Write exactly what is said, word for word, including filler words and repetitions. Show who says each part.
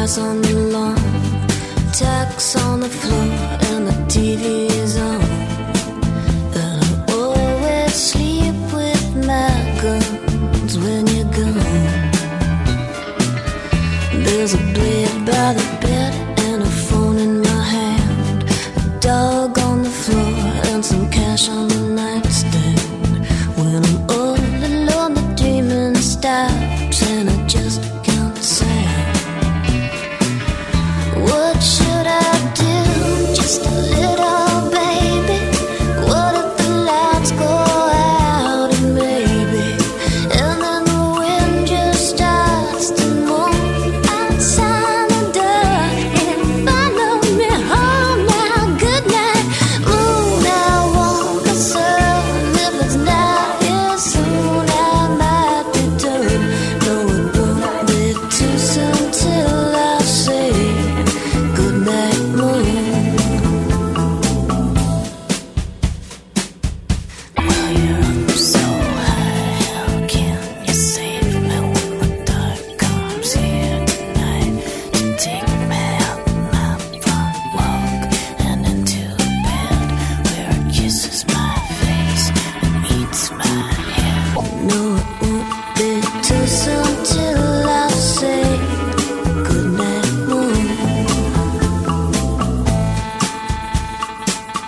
Speaker 1: grass on the lawn, tacks on the floor, and the T V is on. And I always sleep with my guns when you're gone. There's a blade by the bed,